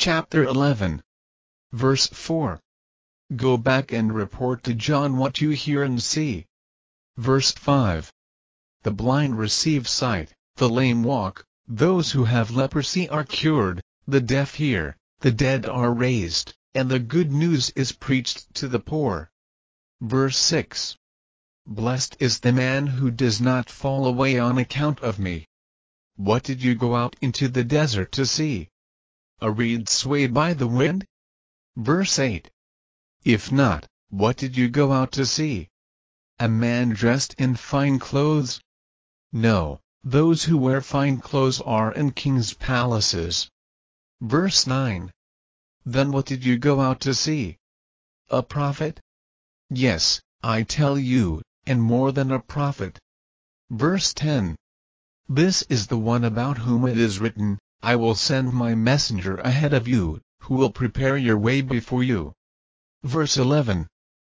chapter 11, verse 4. Go back and report to John what you hear and see. Verse 5. The blind receive sight, the lame walk, those who have leprosy are cured, the deaf hear, the dead are raised, and the good news is preached to the poor. Verse 6. Blessed is the man who does not fall away on account of me. What did you go out into the desert to see? A reed swayed by the wind? Verse 8. If not, what did you go out to see? A man dressed in fine clothes? No, those who wear fine clothes are in kings' palaces. Verse 9. Then what did you go out to see? A prophet? Yes, I tell you, and more than a prophet. Verse 10. This is the one about whom it is written, I will send my messenger ahead of you, who will prepare your way before you. Verse 11.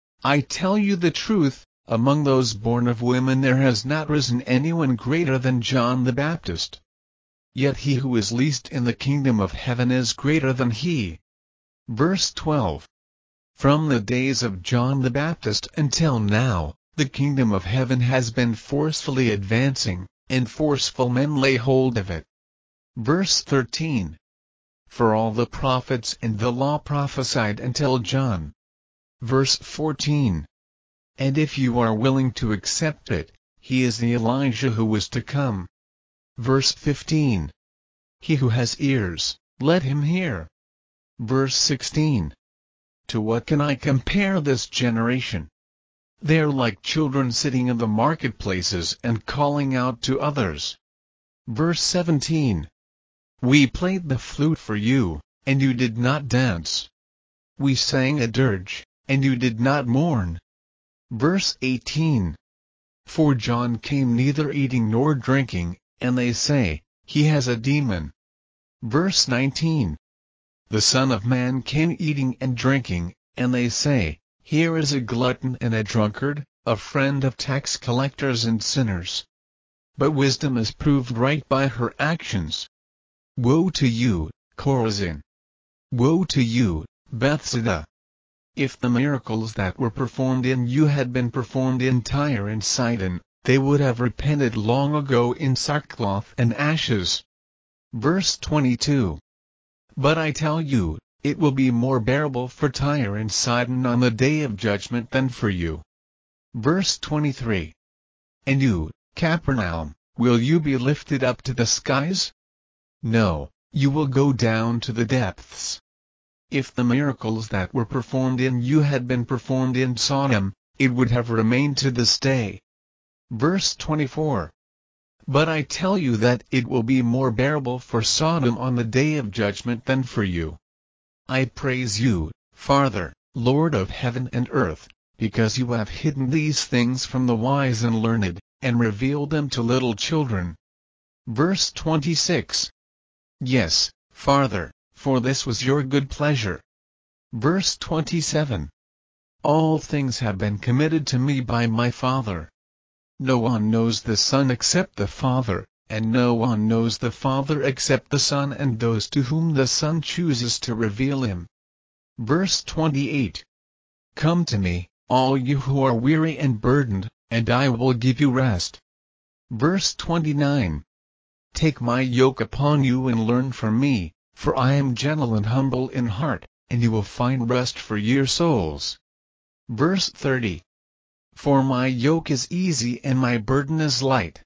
I tell you the truth, among those born of women there has not risen anyone greater than John the Baptist. Yet he who is least in the kingdom of heaven is greater than he. Verse 12. From the days of John the Baptist until now, the kingdom of heaven has been forcefully advancing, and forceful men lay hold of it. Verse 13. For all the prophets and the law prophesied until John. Verse 14. And if you are willing to accept it, he is the Elijah who was to come. Verse 15. He who has ears, let him hear. Verse 16. To what can I compare this generation? They are like children sitting in the marketplaces and calling out to others. Verse 17. We played the flute for you, and you did not dance. We sang a dirge, and you did not mourn. Verse 18. For John came neither eating nor drinking, and they say, he has a demon. Verse 19. The Son of Man came eating and drinking, and they say, here is a glutton and a drunkard, a friend of tax collectors and sinners. But wisdom is proved right by her actions. Woe to you, Chorazin! Woe to you, Bethsaida! If the miracles that were performed in you had been performed in Tyre and Sidon, they would have repented long ago in sackcloth and ashes. Verse 22. But I tell you, it will be more bearable for Tyre and Sidon on the day of judgment than for you. Verse 23. And you, Capernaum, will you be lifted up to the skies? No, you will go down to the depths. If the miracles that were performed in you had been performed in Sodom, it would have remained to this day. Verse 24. But I tell you that it will be more bearable for Sodom on the day of judgment than for you. I praise you, Father, Lord of heaven and earth, because you have hidden these things from the wise and learned, and revealed them to little children. Verse 26. Yes, Father, for this was your good pleasure. Verse 27. All things have been committed to me by my Father. No one knows the Son except the Father, and no one knows the Father except the Son and those to whom the Son chooses to reveal him. Verse 28. Come to me, all you who are weary and burdened, and I will give you rest. Verse 29. Take my yoke upon you and learn from me, for I am gentle and humble in heart, and you will find rest for your souls. Verse 30. For my yoke is easy and my burden is light.